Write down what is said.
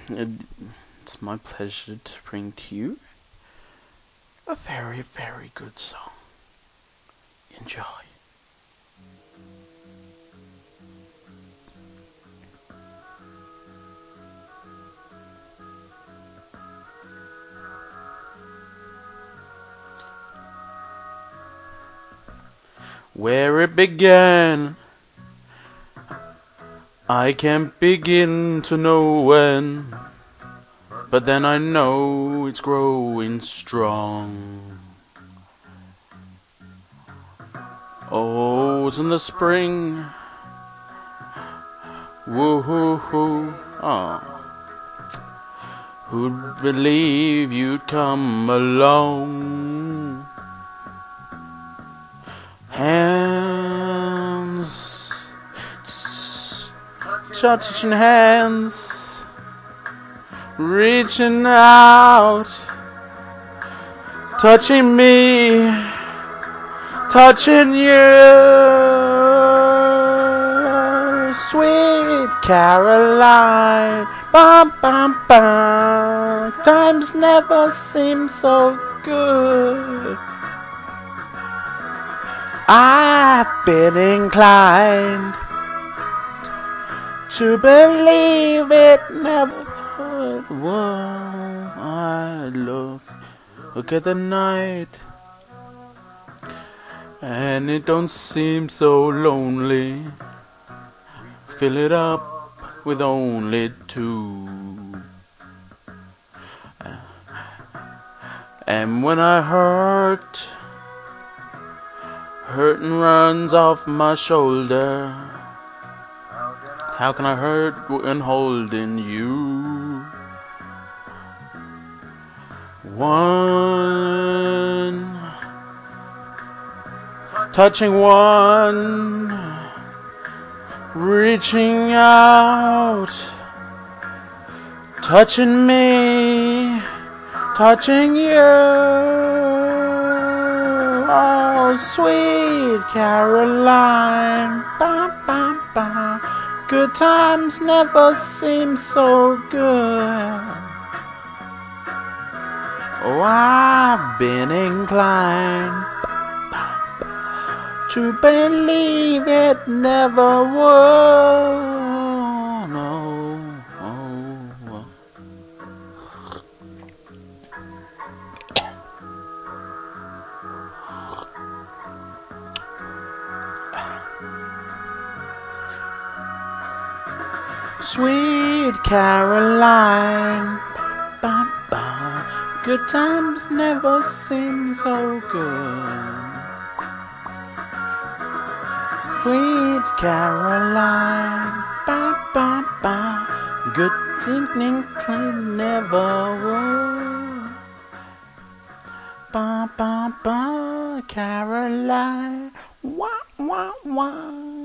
It's my pleasure to bring to you a very, very good song. Enjoy. Where it began, I can't begin to know when, but then I know it's growing strong. Oh, it's in the spring. Woo-hoo-hoo. Oh. Who'd believe you'd come along? Hands, touching hands, reaching out, touching me, touching you. Sweet Caroline, bum bum bum. Times never seem so good. I've been inclined to believe it never would. Whoa, I look at the night, and it don't seem so lonely. Fill it up with only two. And when I hurtin' runs off my shoulder. How can I hurt when holding you? One, touching one, reaching out, touching me, touching you. Oh, sweet Caroline, ba ba ba. Good times never seem so good. Oh, I've been inclined to believe it never would. No, oh. Sweet Caroline, ba, ba. Good times never seem so good. Sweet Caroline, ba ba ba. Good thinking never would. Ba ba ba, Caroline, wah wah wah.